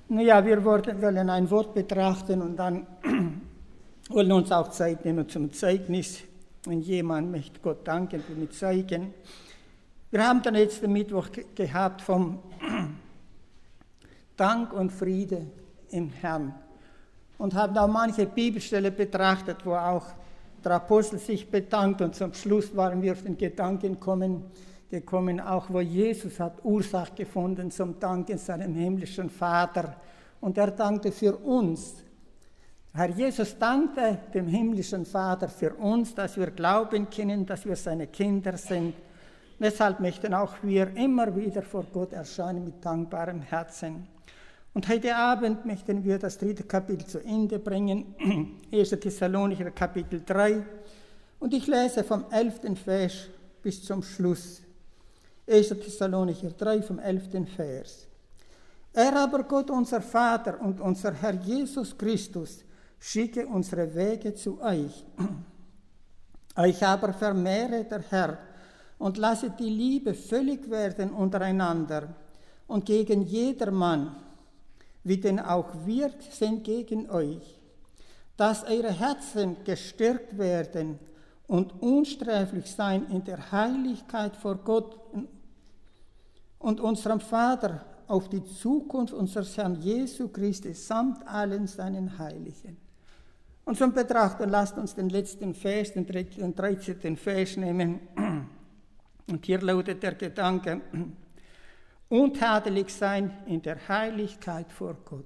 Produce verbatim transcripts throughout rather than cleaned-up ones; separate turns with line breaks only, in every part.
Naja, wir wollen ein Wort betrachten und dann wollen uns auch Zeit nehmen zum Zeugnis. Wenn jemand möchte Gott danken, mit zeigen. Wir haben den letzten Mittwoch gehabt vom Dank und Friede im Herrn und haben auch manche Bibelstelle betrachtet, wo auch der Apostel sich bedankt, und zum Schluss waren wir auf den Gedanken kommen, gekommen, auch wo Jesus hat Ursache gefunden zum Dank in seinem himmlischen Vater, und er dankte für uns. Herr Jesus dankte dem himmlischen Vater für uns, dass wir glauben können, dass wir seine Kinder sind. Deshalb möchten auch wir immer wieder vor Gott erscheinen mit dankbarem Herzen. Und heute Abend möchten wir das dritte Kapitel zu Ende bringen, erster Thessalonicher Kapitel drei. Und ich lese vom elften Vers bis zum Schluss. erster Thessalonicher drei vom elften Vers. Er aber, Gott unser Vater und unser Herr Jesus Christus, schicke unsere Wege zu euch. Euch aber vermehre der Herr und lasse die Liebe völlig werden untereinander und gegen jedermann, wie denn auch wir sind gegen euch, dass eure Herzen gestärkt werden und unsträflich sein in der Heiligkeit vor Gott und unserem Vater auf die Zukunft unseres Herrn Jesu Christi samt allen seinen Heiligen. Und zum Betrachten lasst uns den letzten Vers, den dreizehnten Vers nehmen. Und hier lautet der Gedanke, untadelig sein in der Heiligkeit vor Gott.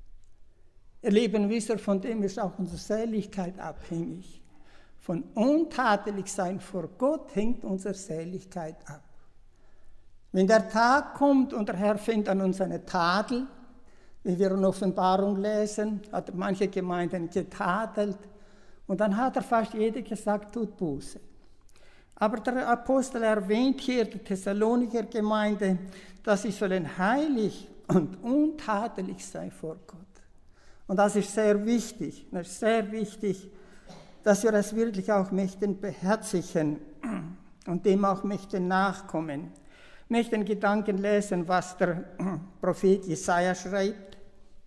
Ihr Lieben, wisst ihr, von dem ist auch unsere Seligkeit abhängig. Von untadelig sein vor Gott hängt unsere Seligkeit ab. Wenn der Tag kommt und der Herr findet an uns eine Tadel, wie wir in Offenbarung lesen, hat manche Gemeinden getadelt, und dann hat er fast jeder gesagt, tut Buße. Aber der Apostel erwähnt hier die Thessalonicher Gemeinde, dass sie sollen heilig und untadelig sein vor Gott. Und das ist sehr wichtig, das ist sehr wichtig, dass wir das wirklich auch möchten beherzigen und dem auch möchten nachkommen. Ich möchte den Gedanken lesen, was der Prophet Jesaja schreibt.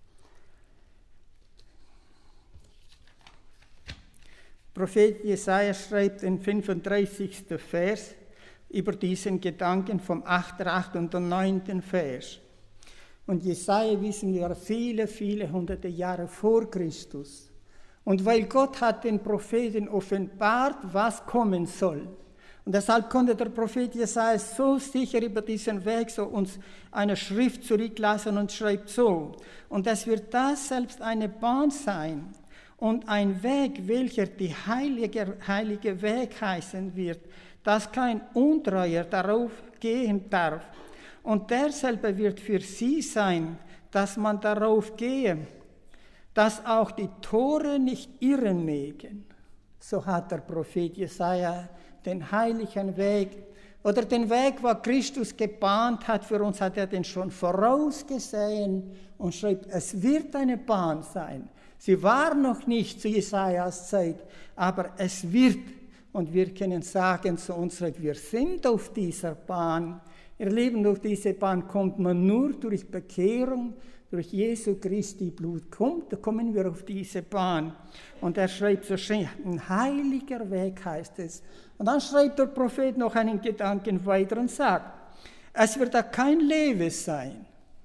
Prophet Jesaja schreibt den fünfunddreißigsten Vers über diesen Gedanken vom achten, achten und neunten Vers. Und Jesaja wissen wir viele, viele hunderte Jahre vor Christus. Und weil Gott hat den Propheten offenbart, was kommen soll. Und deshalb konnte der Prophet Jesaja so sicher über diesen Weg so uns eine Schrift zurücklassen und schreibt so. Und es wird das selbst eine Bahn sein und ein Weg, welcher die heilige, heilige Weg heißen wird, dass kein Untreuer darauf gehen darf. Und derselbe wird für sie sein, dass man darauf gehe, dass auch die Tore nicht irren mögen. So hat der Prophet Jesaja den heiligen Weg, oder den Weg, wo Christus gebahnt hat, für uns hat er den schon vorausgesehen und schreibt, es wird eine Bahn sein. Sie war noch nicht zu Jesajas Zeit, aber es wird. Und wir können sagen zu uns, wir sind auf dieser Bahn. Ihr Lieben, auf diese Bahn kommt man nur durch Bekehrung, durch Jesu Christi Blut. Kommt, da kommen wir auf diese Bahn. Und er schreibt so schön, ein heiliger Weg heißt es. Und dann schreibt der Prophet noch einen Gedanken weiter und sagt, es wird da kein Leben sein.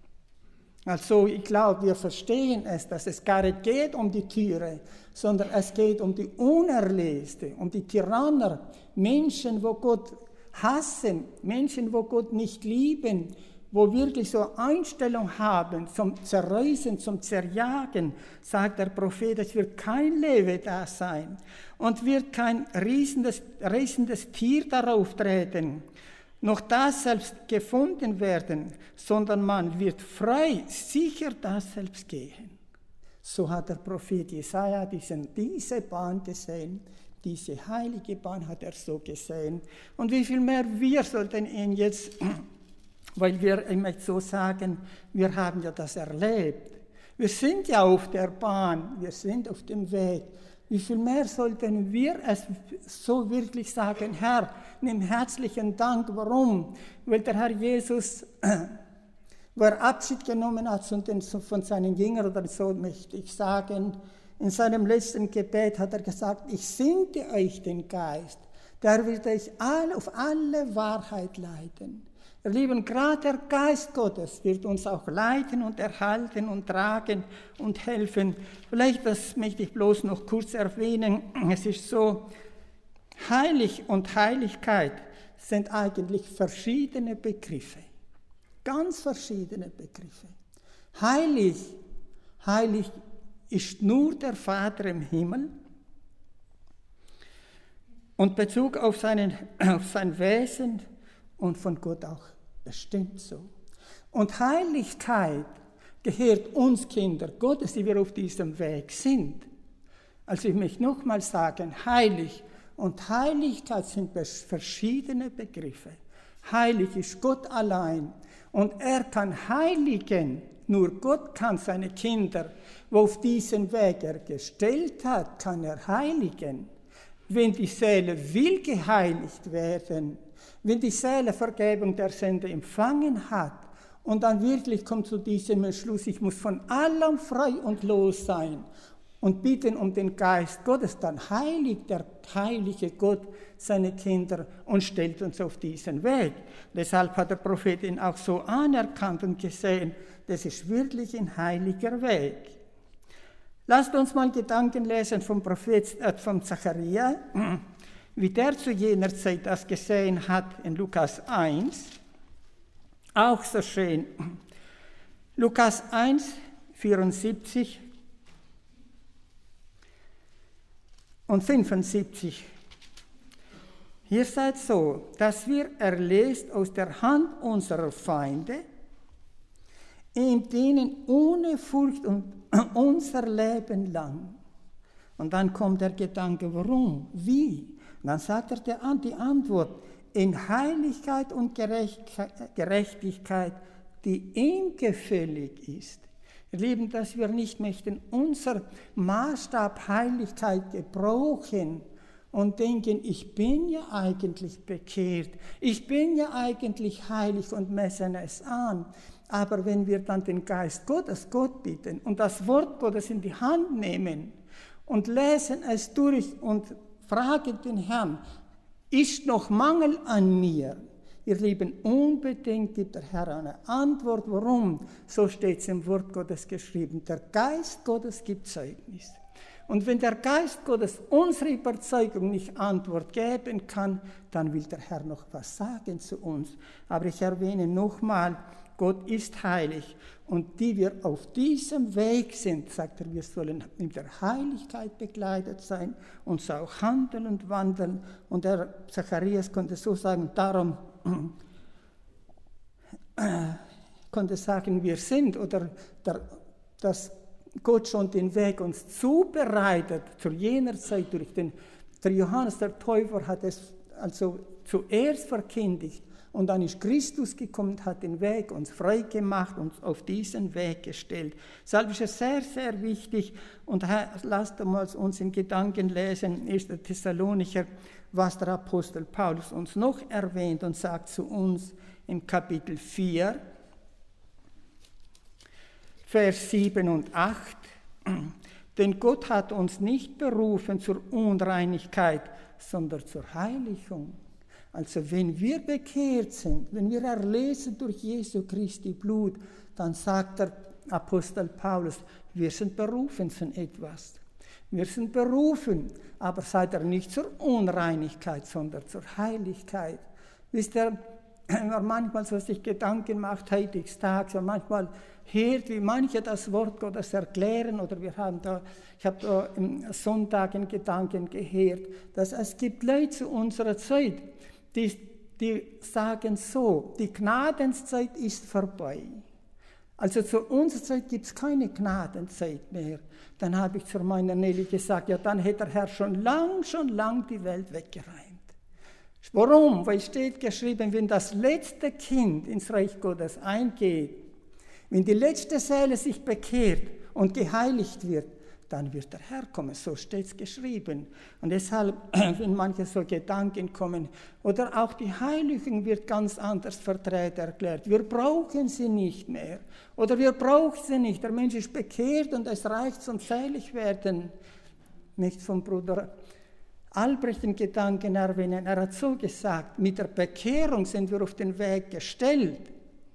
Also ich glaube, wir verstehen es, dass es gar nicht geht um die Tiere, sondern es geht um die Unerlöste, um die Tyranner, Menschen, wo Gott hassen, Menschen, wo Gott nicht lieben, wo wirklich so Einstellung haben zum Zerreißen, zum Zerjagen, sagt der Prophet, es wird kein Leben da sein und wird kein riesendes, riesendes Tier darauf treten, noch das selbst gefunden werden, sondern man wird frei, sicher das selbst gehen. So hat der Prophet Jesaja diesen, diese Bahn gesehen, diese heilige Bahn hat er so gesehen. Und wie viel mehr wir sollten ihn jetzt, weil wir, ich möchte so sagen, wir haben ja das erlebt. Wir sind ja auf der Bahn, wir sind auf dem Weg. Wie viel mehr sollten wir es so wirklich sagen, Herr, nimm herzlichen Dank. Warum? Weil der Herr Jesus wo er Abschied genommen hat von seinen Jüngern, oder so möchte ich sagen, in seinem letzten Gebet hat er gesagt, ich sende euch den Geist, der wird euch alle, auf alle Wahrheit leiten. Ihr Lieben, gerade der Geist Gottes wird uns auch leiten und erhalten und tragen und helfen. Vielleicht, das möchte ich bloß noch kurz erwähnen, es ist so, heilig und Heiligkeit sind eigentlich verschiedene Begriffe, ganz verschiedene Begriffe. Heilig, heilig ist nur der Vater im Himmel und Bezug auf, seinen, auf sein Wesen und von Gott auch bestimmt so. Und Heiligkeit gehört uns Kinder Gottes, die wir auf diesem Weg sind. Also ich möchte nochmal sagen, heilig und Heiligkeit sind verschiedene Begriffe. Heilig ist Gott allein und er kann heiligen. Nur Gott kann seine Kinder, wo auf diesen Weg er gestellt hat, kann er heiligen. Wenn die Seele will geheiligt werden, wenn die Seele Vergebung der Sünde empfangen hat und dann wirklich kommt zu diesem Entschluss, ich muss von allem frei und los sein und bitten um den Geist Gottes, dann heiligt der heilige Gott seine Kinder und stellt uns auf diesen Weg. Deshalb hat der Prophet ihn auch so anerkannt und gesehen, das ist wirklich ein heiliger Weg. Lasst uns mal Gedanken lesen vom Prophet, äh, vom Zacharia, wie der zu jener Zeit das gesehen hat in Lukas eins. Auch so schön. Lukas eins, vierundsiebzig und fünfundsiebzig. Hier seid so, dass wir erlöst aus der Hand unserer Feinde, in denen ohne Furcht und unser Leben lang. Und dann kommt der Gedanke, warum, wie? Und dann sagt er die Antwort, in Heiligkeit und Gerechtigkeit, die ihm gefällig ist. Wir lieben, dass wir nicht möchten unser Maßstab Heiligkeit gebrauchen und denken, ich bin ja eigentlich bekehrt, ich bin ja eigentlich heilig und messen es an. Aber wenn wir dann den Geist Gottes, Gott bitten und das Wort Gottes in die Hand nehmen und lesen es durch und fragen den Herrn, ist noch Mangel an mir? Ihr Lieben, unbedingt gibt der Herr eine Antwort. Warum? So steht es im Wort Gottes geschrieben. Der Geist Gottes gibt Zeugnis. Und wenn der Geist Gottes unsere Überzeugung nicht Antwort geben kann, dann will der Herr noch was sagen zu uns. Aber ich erwähne nochmal, Gott ist heilig und die wir auf diesem Weg sind, sagt er, wir sollen in der Heiligkeit begleitet sein und so auch handeln und wandeln. Und der Zacharias konnte so sagen, darum äh, konnte sagen, wir sind, oder der, dass Gott schon den Weg uns zubereitet, zu jener Zeit durch den, der Johannes der Täufer hat es also zuerst verkündigt, und dann ist Christus gekommen und hat den Weg uns frei gemacht und auf diesen Weg gestellt. Deshalb ist es sehr, sehr wichtig. Und lasst uns in Gedanken lesen, erster Thessalonicher, was der Apostel Paulus uns noch erwähnt und sagt zu uns im Kapitel vier, Vers sieben und acht. Denn Gott hat uns nicht berufen zur Unreinigkeit, sondern zur Heiligung. Also wenn wir bekehrt sind, wenn wir erlesen durch Jesu Christi Blut, dann sagt der Apostel Paulus, wir sind berufen zu etwas. Wir sind berufen, aber seid ihr nicht zur Unreinigkeit, sondern zur Heiligkeit. Wisst ihr, wenn man manchmal so sich Gedanken macht, heutiges Tages, und manchmal hört, wie manche das Wort Gottes erklären, oder wir haben da, ich habe da am Sonntag in Gedanken gehört, dass es gibt Leute zu unserer Zeit, Die, die sagen so, die Gnadenzeit ist vorbei. Also zu unserer Zeit gibt es keine Gnadenzeit mehr. Dann habe ich zu meiner Nelly gesagt, ja, dann hätte der Herr schon lang, schon lang die Welt weggeräumt. Warum? Weil es steht geschrieben, wenn das letzte Kind ins Reich Gottes eingeht, wenn die letzte Seele sich bekehrt und geheiligt wird, dann wird der Herr kommen. So steht es geschrieben. Und deshalb, wenn manche so Gedanken kommen, oder auch die Heiligung wird ganz anders verdreht erklärt. Wir brauchen sie nicht mehr. Oder wir brauchen sie nicht. Der Mensch ist bekehrt und es reicht zum Seligwerden. Nicht vom Bruder Albrecht den Gedanken erwähnen. Er hat so gesagt, mit der Bekehrung sind wir auf den Weg gestellt.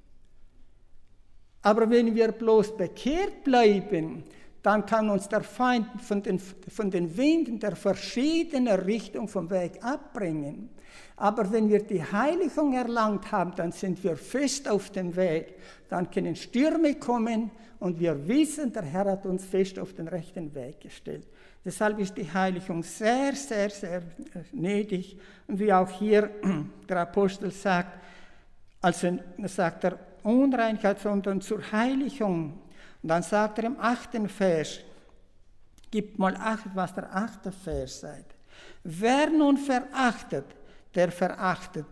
Aber wenn wir bloß bekehrt bleiben, dann kann uns der Feind von den, von den Winden der verschiedenen Richtungen vom Weg abbringen. Aber wenn wir die Heiligung erlangt haben, dann sind wir fest auf dem Weg. Dann können Stürme kommen und wir wissen, der Herr hat uns fest auf den rechten Weg gestellt. Deshalb ist die Heiligung sehr, sehr, sehr nötig. Und wie auch hier der Apostel sagt, also sagt er, Unreinheit, sondern zur Heiligung. Und dann sagt er im achten Vers, gibt mal acht, was der achte Vers sagt. Wer nun verachtet, der verachtet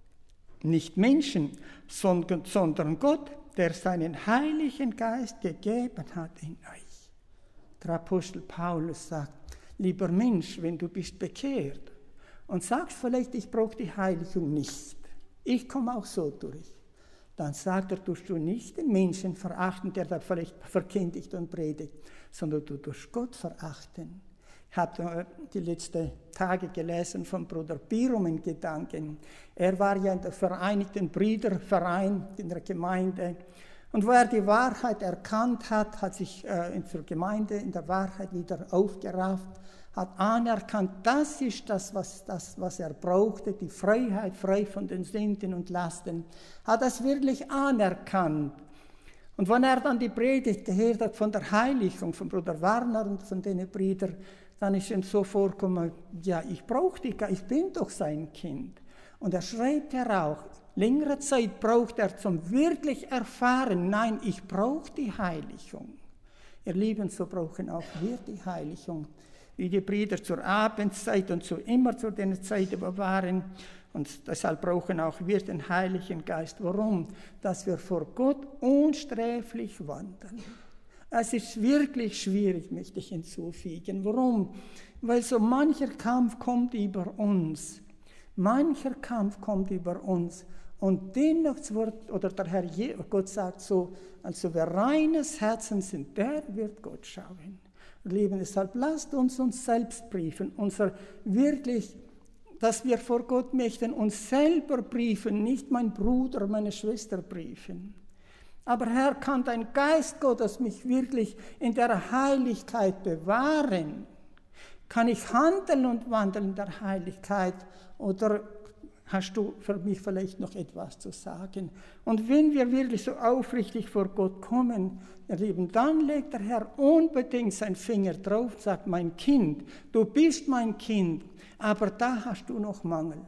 nicht Menschen, sondern, sondern Gott, der seinen Heiligen Geist gegeben hat in euch. Der Apostel Paulus sagt, lieber Mensch, wenn du bist bekehrt und sagst vielleicht, ich brauche die Heiligung nicht, ich komme auch so durch. Dann sagt er, tust du nicht den Menschen verachten, der da vielleicht verkündigt und predigt, sondern du tust Gott verachten. Ich habe die letzten Tage gelesen von Bruder Birum in Gedanken. Er war ja in der Vereinigten Brüderverein in der Gemeinde. Und wo er die Wahrheit erkannt hat, hat sich äh, in der Gemeinde in der Wahrheit wieder aufgerafft, hat anerkannt, das ist das was, das, was er brauchte, die Freiheit, frei von den Sünden und Lasten, hat das wirklich anerkannt. Und wenn er dann die Predigt gehört hat von der Heiligung, von Bruder Warner und von den Brüdern, dann ist ihm so vorgekommen, ja, ich brauche die, ich bin doch sein Kind. Und er schreibt er auch, längere Zeit braucht er zum wirklich erfahren, nein, ich brauche die Heiligung. Ihr Lieben, so brauchen auch wir die Heiligung. Wie die Brüder zur Abendzeit und so immer zu den Zeiten waren. Und deshalb brauchen auch wir den Heiligen Geist. Warum? Dass wir vor Gott unsträflich wandeln. Es ist wirklich schwierig, möchte ich hinzufügen. Warum? Weil so mancher Kampf kommt über uns. Mancher Kampf kommt über uns. Und dennoch wird, oder der Herr Gott sagt so, also wer reines Herzen sind, der wird Gott schauen. Lieben, deshalb lasst uns uns selbst briefen, unser wirklich, dass wir vor Gott möchten, uns selber briefen, nicht mein Bruder, meine Schwester briefen. Aber Herr, kann dein Geist Gottes mich wirklich in der Heiligkeit bewahren? Kann ich handeln und wandeln in der Heiligkeit? Oder hast du für mich vielleicht noch etwas zu sagen? Und wenn wir wirklich so aufrichtig vor Gott kommen, ihr Lieben, dann legt der Herr unbedingt seinen Finger drauf und sagt, mein Kind, du bist mein Kind, aber da hast du noch Mangel.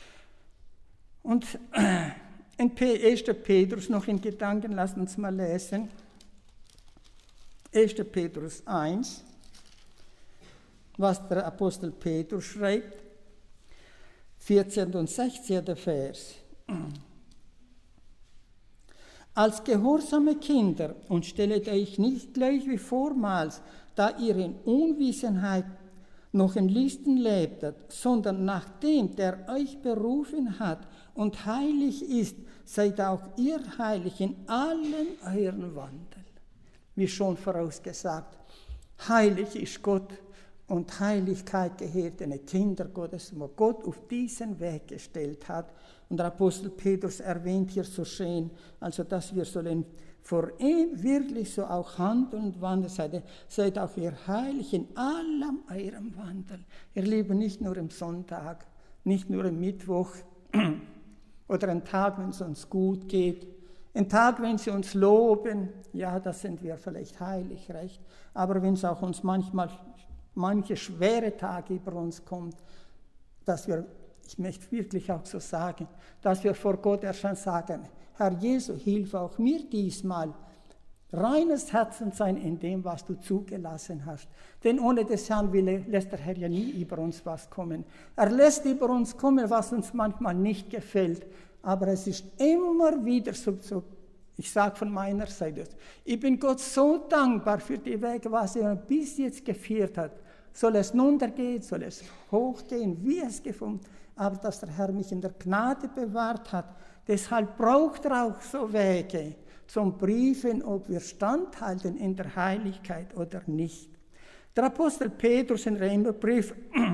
Und in erster Petrus noch in Gedanken, lasst uns mal lesen. erster Petrus eins, was der Apostel Petrus schreibt, vierzehnten und sechzehnten Vers. Als gehorsame Kinder und stellet euch nicht gleich wie vormals, da ihr in Unwissenheit noch in Listen lebtet, sondern nachdem der euch berufen hat und heilig ist, seid auch ihr heilig in allen euren Wandel. Wie schon vorausgesagt, heilig ist Gott. Und Heiligkeit gehört den Kindern Gottes, wo Gott auf diesen Weg gestellt hat. Und der Apostel Petrus erwähnt hier so schön, also dass wir sollen vor ihm wirklich so auch handeln und wandeln. Seid, seid auch ihr heilig in allem eurem Wandel. Ihr Lieben, nicht nur am Sonntag, nicht nur am Mittwoch oder am Tag, wenn es uns gut geht. Ein Tag, wenn sie uns loben, ja, da sind wir vielleicht heilig, recht. Aber wenn es auch uns manchmal manche schwere Tage über uns kommt, dass wir, ich möchte wirklich auch so sagen, dass wir vor Gott erscheinen sagen, Herr Jesu, hilf auch mir diesmal, reines Herzen sein in dem, was du zugelassen hast. Denn ohne des Herrn Wille lässt der Herr ja nie über uns was kommen. Er lässt über uns kommen, was uns manchmal nicht gefällt, aber es ist immer wieder so, so Ich sage von meiner Seite, ich bin Gott so dankbar für die Wege, was er bis jetzt geführt hat. Soll es runtergehen, soll es hochgehen, wie es gefunden, aber dass der Herr mich in der Gnade bewahrt hat. Deshalb braucht er auch so Wege zum Briefen, ob wir standhalten in der Heiligkeit oder nicht. Der Apostel Petrus in Römerbrief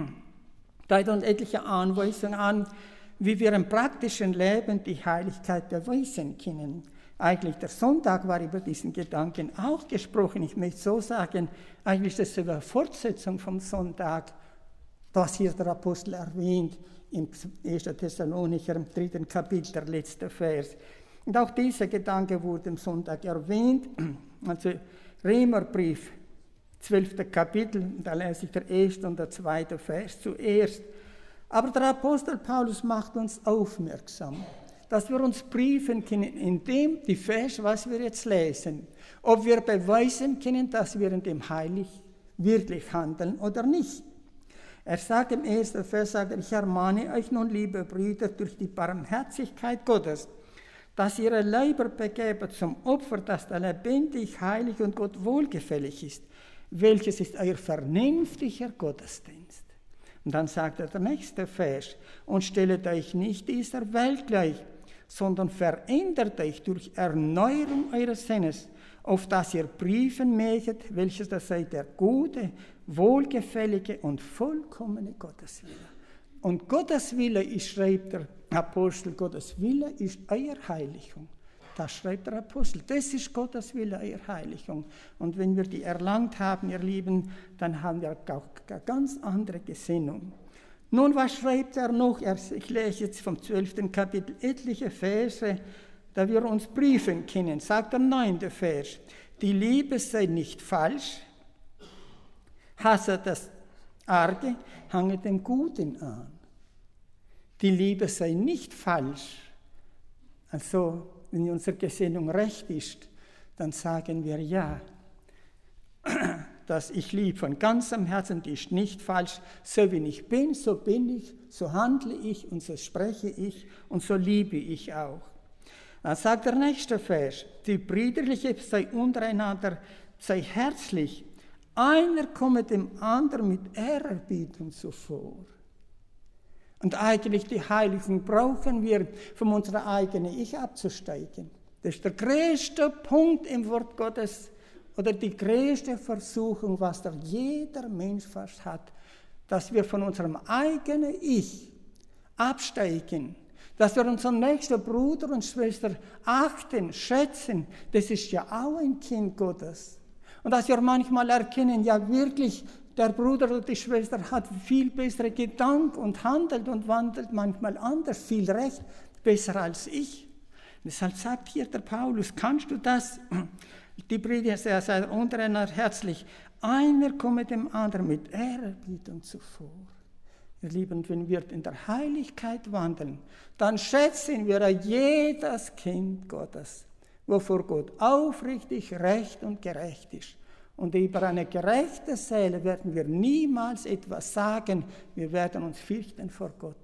teilt uns etliche Anweisungen an, wie wir im praktischen Leben die Heiligkeit beweisen können. Eigentlich der Sonntag war über diesen Gedanken auch gesprochen. Ich möchte so sagen, eigentlich ist es eine Fortsetzung vom Sonntag, was hier der Apostel erwähnt, im ersten Thessalonicher, im dritten Kapitel, der letzte Vers. Und auch dieser Gedanke wurde am Sonntag erwähnt, also Römerbrief, zwölfte Kapitel, da lese ich der erste und der zweite Vers zuerst. Aber der Apostel Paulus macht uns aufmerksam, dass wir uns briefen können, indem die Vers, was wir jetzt lesen, ob wir beweisen können, dass wir in dem heilig wirklich handeln oder nicht. Er sagt im ersten Vers, sagt er, ich ermahne euch nun, liebe Brüder, durch die Barmherzigkeit Gottes, dass ihr Leiber begebt zum Opfer, das da lebendig, heilig und Gott wohlgefällig ist, welches ist euer vernünftiger Gottesdienst. Und dann sagt er der nächste Vers, und stellet euch nicht dieser Welt gleich, sondern verändert euch durch Erneuerung eures Sinnes, auf dass ihr prüfen möget, welches das sei der gute, wohlgefällige und vollkommene Gotteswille. Und Gottes Wille ist, schreibt der Apostel, Gottes Wille ist euer Heiligung. Das schreibt der Apostel. Das ist Gottes Wille, euer Heiligung. Und wenn wir die erlangt haben, ihr Lieben, dann haben wir auch eine ganz andere Gesinnung. Nun, was schreibt er noch? Ich lese jetzt vom zwölften Kapitel etliche Verse, da wir uns briefen können. Sagt der neunte Vers, die Liebe sei nicht falsch, hasse das Arge, hange dem Guten an. Die Liebe sei nicht falsch. Also, wenn unsere Gesinnung recht ist, dann sagen wir ja. Dass ich liebe von ganzem Herzen, die ist nicht falsch. So wie ich bin, so bin ich, so handle ich und so spreche ich und so liebe ich auch. Dann sagt der nächste Vers, die Brüderliche sei untereinander, sei herzlich, einer komme dem anderen mit Ehrerbietung zuvor. Und eigentlich die Heiligung brauchen wir, von unserer eigenen Ich abzusteigen. Das ist der größte Punkt im Wort Gottes, oder die größte Versuchung, was da jeder Mensch fast hat, dass wir von unserem eigenen Ich absteigen, dass wir unseren nächsten Bruder und Schwester achten, schätzen, das ist ja auch ein Kind Gottes. Und dass wir manchmal erkennen, ja wirklich, der Bruder oder die Schwester hat viel bessere Gedanken und handelt und wandelt manchmal anders, viel recht, besser als ich. Deshalb sagt hier der Paulus, kannst du das? Die Brüder seien untereinander herzlich. Einer komme dem anderen mit Ehrerbietung zuvor. Ihr Lieben, wenn wir in der Heiligkeit wandeln, dann schätzen wir jedes Kind Gottes, wovor Gott aufrichtig, recht und gerecht ist. Und über eine gerechte Seele werden wir niemals etwas sagen, wir werden uns fürchten vor Gott.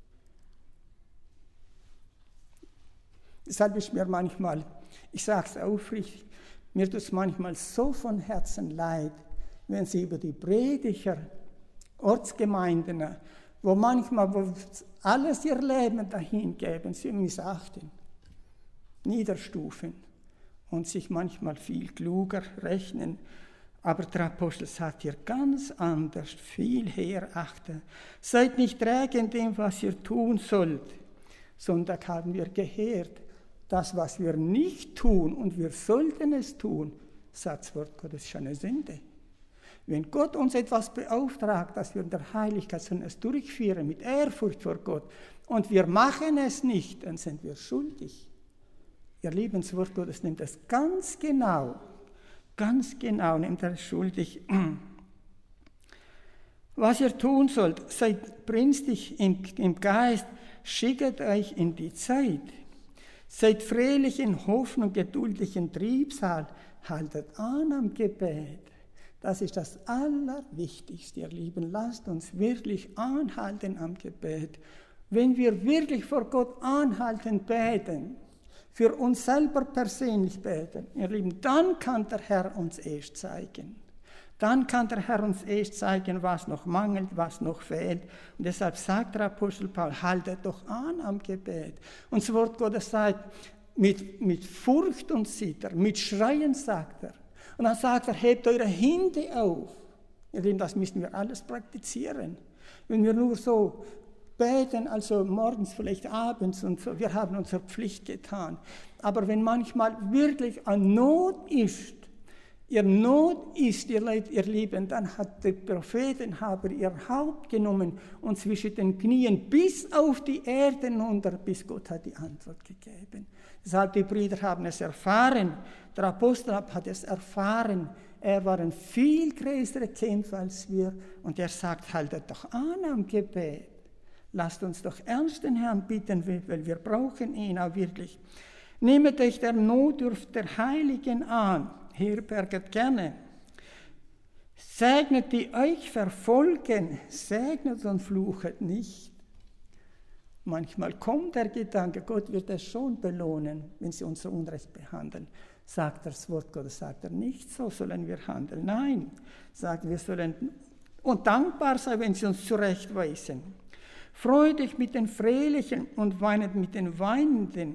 Deshalb ist mir manchmal, ich sage es aufrichtig, mir tut es manchmal so von Herzen leid, wenn sie über die Prediger, Ortsgemeinden, wo manchmal wo alles ihr Leben dahin geben, sie missachten, niederstufen und sich manchmal viel kluger rechnen. Aber der Apostel sagt hier ganz anders, viel höher achten. Seid nicht träge in dem, was ihr tun sollt. Sonntag haben wir gehört, das, was wir nicht tun und wir sollten es tun, sagt das Wort Gottes, ist eine Sünde. Wenn Gott uns etwas beauftragt, dass wir in der Heiligkeit sollen es durchführen, mit Ehrfurcht vor Gott, und wir machen es nicht, dann sind wir schuldig. Ihr Lieben, das Wort Gottes nimmt es ganz genau, ganz genau nimmt er es schuldig. Was ihr tun sollt, seid brünstig im, im Geist, schickt euch in die Zeit. Seid fröhlich in Hoffnung, geduldig in Trübsal, haltet an am Gebet. Das ist das Allerwichtigste, ihr Lieben. Lasst uns wirklich anhalten am Gebet. Wenn wir wirklich vor Gott anhalten beten, für uns selber persönlich beten, ihr Lieben, dann kann der Herr uns erst zeigen. Dann kann der Herr uns erst zeigen, was noch mangelt, was noch fehlt. Und deshalb sagt der Apostel Paul, haltet doch an am Gebet. Und das Wort Gottes sagt, mit, mit Furcht und Zittern, mit Schreien sagt er. Und dann sagt er, hebt eure Hände auf. Ihr Lieben, das müssen wir alles praktizieren. Wenn wir nur so beten, also morgens, vielleicht abends und so, wir haben unsere Pflicht getan. Aber wenn manchmal wirklich an Not ist, ihr Not ist, ihr, Leid, ihr Lieben, dann hat die Propheten haben ihr Haupt genommen und zwischen den Knien bis auf die Erde runter, bis Gott hat die Antwort gegeben. Deshalb die Brüder haben es erfahren, der Apostel hat es erfahren, er war ein viel größerer Kämpfer als wir und er sagt, haltet doch an am Gebet. Lasst uns doch ernst den Herrn bitten, weil wir brauchen ihn auch wirklich. Nehmet euch der Notdurft der Heiligen an, herberget gerne. Segnet die euch verfolgen, segnet und fluchet nicht. Manchmal kommt der Gedanke, Gott wird es schon belohnen, wenn sie unser Unrecht behandeln. Sagt das Wort Gottes, sagt er nicht, so sollen wir handeln. Nein, sagt, wir sollen und dankbar sein, wenn sie uns zurechtweisen. Freut euch mit den Fröhlichen und weinet mit den Weinenden.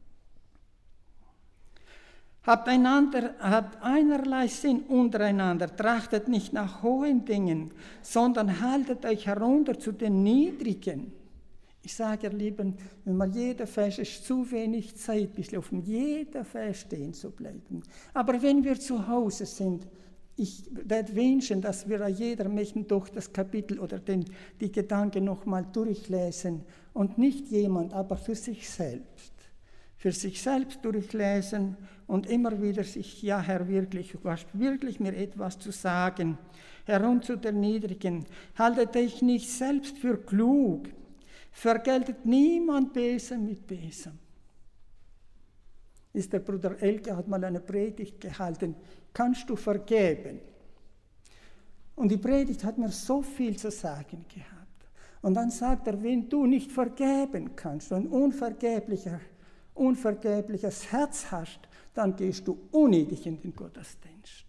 Habt, einander, habt einerlei Sinn untereinander, trachtet nicht nach hohen Dingen, sondern haltet euch herunter zu den Niedrigen. Ich sage, ihr Lieben, wenn man jeder Vers ist zu wenig Zeit, bis auf jeder Vers stehen zu bleiben. Aber wenn wir zu Hause sind, ich werde wünschen, dass wir jeder möchten durch das Kapitel oder den, die Gedanken nochmal durchlesen und nicht jemand, aber für sich selbst. Für sich selbst durchlesen und immer wieder sich, ja Herr, wirklich, du hast wirklich mir etwas zu sagen. Herunter zu den Niedrigen, haltet euch nicht selbst für klug, vergeltet niemand Bösem mit Bösem. Ist der Bruder Elke hat mal eine Predigt gehalten, kannst du vergeben? Und die Predigt hat mir so viel zu sagen gehabt. Und dann sagt er, wenn du nicht vergeben kannst, ein unvergeblicher, unvergebliches Herz hast, dann gehst du unnötig in den Gottesdienst.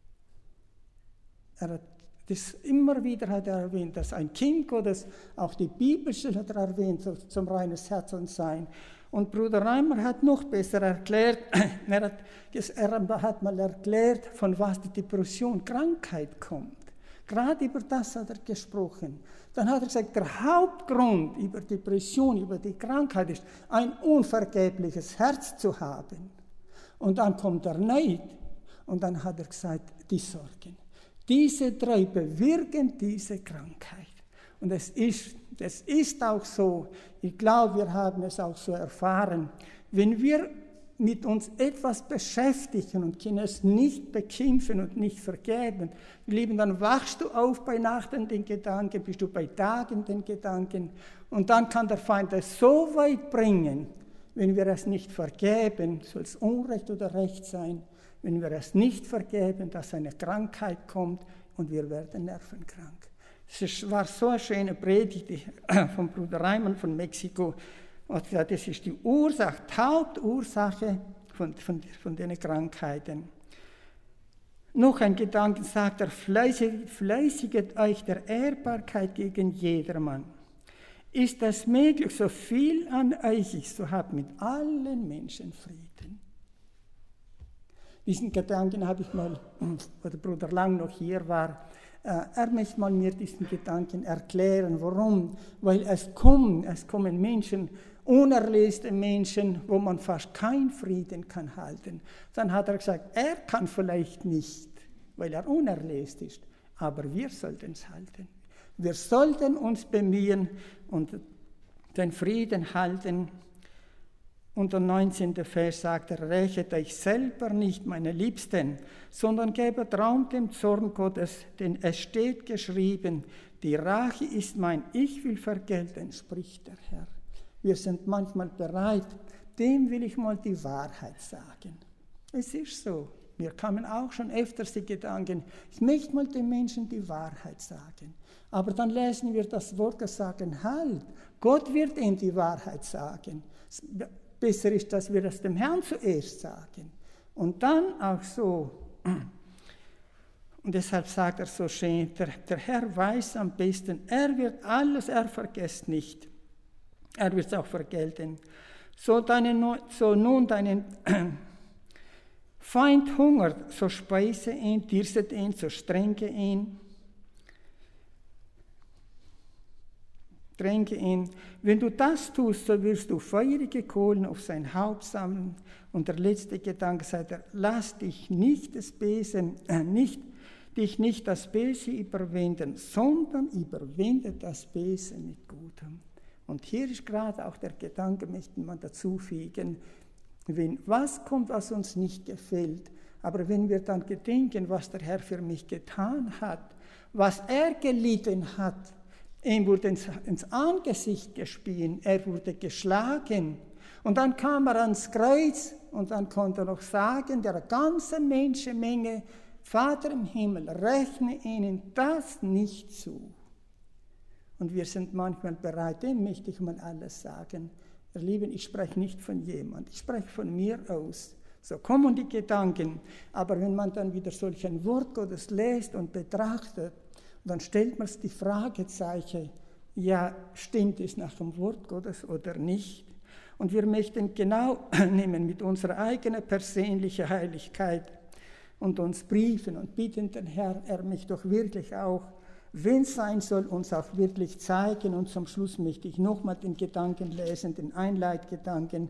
Er hat das immer wieder hat er erwähnt, dass ein Kind Gottes, auch die Bibelstelle hat er erwähnt, so, zum reines Herz und Sein. Und Bruder Reimer hat noch besser erklärt, er hat, er hat mal erklärt, von was die Depression, Krankheit kommt. Gerade über das hat er gesprochen. Dann hat er gesagt, der Hauptgrund über Depression, über die Krankheit ist, ein unvergebliches Herz zu haben. Und dann kommt der Neid und dann hat er gesagt, die Sorgen. Diese drei bewirken diese Krankheit. Und es ist, es ist auch so, ich glaube, wir haben es auch so erfahren, wenn wir mit uns etwas beschäftigen und können es nicht bekämpfen und nicht vergeben, Lieben, dann wachst du auf bei Nacht in den Gedanken, bist du bei Tag in den Gedanken und dann kann der Feind es so weit bringen, wenn wir es nicht vergeben, soll es Unrecht oder Recht sein, wenn wir es nicht vergeben, dass eine Krankheit kommt und wir werden nervenkrank. Es war so eine schöne Predigt von Bruder Reimann von Mexiko. Und gesagt, das ist die Ursache, die Hauptursache von, von, von den Krankheiten. Noch ein Gedanke sagt er, fleißig, fleißiget euch der Ehrbarkeit gegen jedermann. Ist es möglich, so viel an euch ist, so habt mit allen Menschen Frieden. Diesen Gedanken habe ich mal, wo der Bruder Lang noch hier war, er möchte mal mir diesen Gedanken erklären. Warum? Weil es kommen, es kommen Menschen, unerlöste Menschen, wo man fast keinen Frieden kann halten. Dann hat er gesagt, er kann vielleicht nicht, weil er unerlöst ist, aber wir sollten es halten. Wir sollten uns bemühen und den Frieden halten. Und der neunzehnte Vers sagt er, rächet euch selber nicht, meine Liebsten, sondern gebet Raum dem Zorn Gottes, denn es steht geschrieben, die Rache ist mein, ich will vergelten, spricht der Herr. Wir sind manchmal bereit, dem will ich mal die Wahrheit sagen. Es ist so. Mir kamen auch schon öfters die Gedanken, ich möchte mal den Menschen die Wahrheit sagen. Aber dann lesen wir das Wort und sagen, halt, Gott wird ihnen die Wahrheit sagen. besser ist, dass wir das dem Herrn zuerst sagen. Und dann auch so, und deshalb sagt er so schön, der, der Herr weiß am besten, er wird alles, er vergisst nicht. Er wird es auch vergelten. So, deine, so nun deinen Feind hungert, so speise ihn, dürstet ihn, so strenge ihn. Dränge ihn. Wenn du das tust, so wirst du feurige Kohlen auf sein Haupt sammeln. Und der letzte Gedanke sagt er, lass dich nicht das Böse, äh, nicht, dich nicht das Böse überwinden, sondern überwinde das Böse mit Gutem. Und hier ist gerade auch der Gedanke, möchte man dazu fügen, wenn was kommt, was uns nicht gefällt, aber wenn wir dann gedenken, was der Herr für mich getan hat, was er gelitten hat, ihm wurde ins, ins Angesicht gespielt, er wurde geschlagen. Und dann kam er ans Kreuz und dann konnte er noch sagen, der ganzen Menschenmenge, Vater im Himmel, rechne ihnen das nicht zu. Und wir sind manchmal bereit, dem möchte ich mal alles sagen. Ihr Lieben, ich spreche nicht von jemand, ich spreche von mir aus. So kommen die Gedanken. Aber wenn man dann wieder solch ein Wort Gottes liest und betrachtet, dann stellt man die Fragezeichen, ja, stimmt es nach dem Wort Gottes oder nicht? Und wir möchten genau nehmen mit unserer eigenen persönlichen Heiligkeit und uns briefen und bitten den Herrn, er mich doch wirklich auch, wenn es sein soll, uns auch wirklich zeigen. Und zum Schluss möchte ich nochmal den Gedanken lesen, den Einleitgedanken.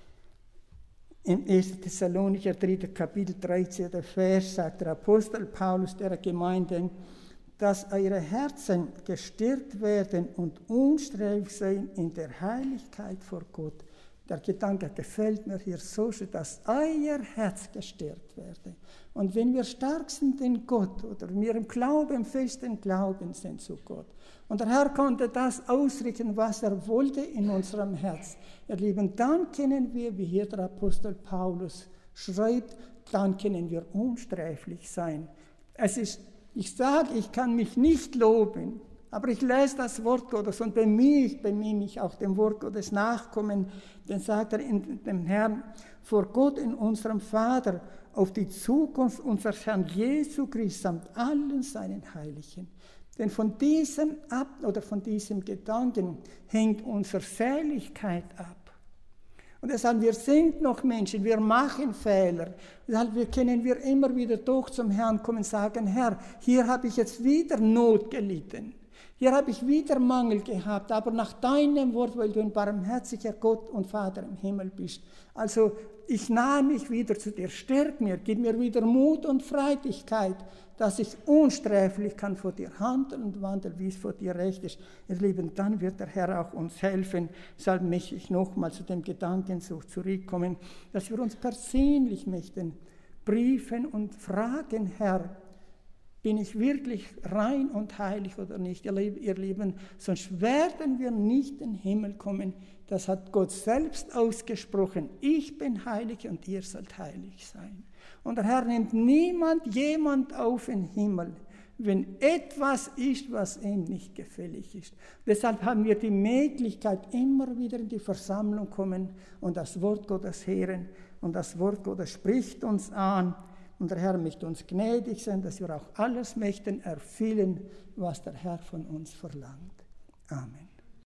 Im ersten Thessalonicher dritten Kapitel dreizehnten Vers sagt der Apostel Paulus der Gemeinde, dass eure Herzen gestärkt werden und unsträflich sein in der Heiligkeit vor Gott. Der Gedanke gefällt mir hier so schön, dass euer Herz gestärkt werde. Und wenn wir stark sind in Gott oder wir im Glauben, im festen Glauben sind zu Gott, und der Herr konnte das ausrichten, was er wollte in unserem Herz, ihr Lieben, dann können wir, wie hier der Apostel Paulus schreibt, dann können wir unsträflich sein. Es ist Ich sage, ich kann mich nicht loben, aber ich lese das Wort Gottes und bemühe ich, bemühe mich auch dem Wort Gottes nachkommen. Dann sagt er in dem Herrn, vor Gott in unserem Vater, auf die Zukunft unseres Herrn Jesu Christi samt allen seinen Heiligen. Denn von diesem ab oder von diesem Gedanken hängt unsere Seligkeit ab. Und deshalb, wir sind noch Menschen, wir machen Fehler. Deshalb können wir immer wieder doch zum Herrn kommen und sagen, Herr, hier habe ich jetzt wieder Not gelitten. Hier habe ich wieder Mangel gehabt, aber nach deinem Wort, weil du ein barmherziger Gott und Vater im Himmel bist. Also ich nahe mich wieder zu dir, stärk mir, gib mir wieder Mut und Freudigkeit, dass ich unsträflich kann vor dir handeln und wandeln, wie es vor dir recht ist. Ihr Lieben, dann wird der Herr auch uns helfen. Deshalb möchte ich nochmal zu dem Gedanken zurückkommen, dass wir uns persönlich möchten briefen und fragen, Herr, bin ich wirklich rein und heilig oder nicht? Ihr Lieben, sonst werden wir nicht in den Himmel kommen. Das hat Gott selbst ausgesprochen. Ich bin heilig und ihr sollt heilig sein. Und der Herr nimmt niemand, jemand auf in den Himmel, wenn etwas ist, was ihm nicht gefällig ist. Deshalb haben wir die Möglichkeit, immer wieder in die Versammlung kommen und das Wort Gottes hören. Und das Wort Gottes spricht uns an. Und der Herr möchte uns gnädig sein, dass wir auch alles möchten erfüllen, was der Herr von uns verlangt. Amen.